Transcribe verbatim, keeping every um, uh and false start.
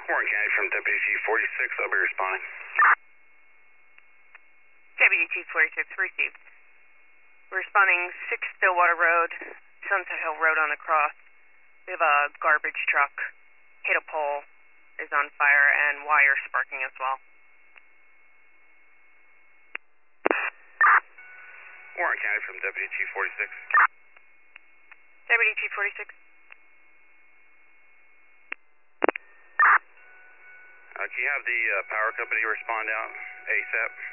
Warren County from Deputy Chief forty-six, I'll be responding. Deputy Chief forty-six, received. We're responding six Stillwater Road, Sunset Hill Road on the cross. We have a garbage truck, hit a pole, is on fire, and wire sparking as well. Warren County from Deputy Chief forty-six. Deputy Chief forty-six. Uh, can you have the uh, power company respond out ASAP?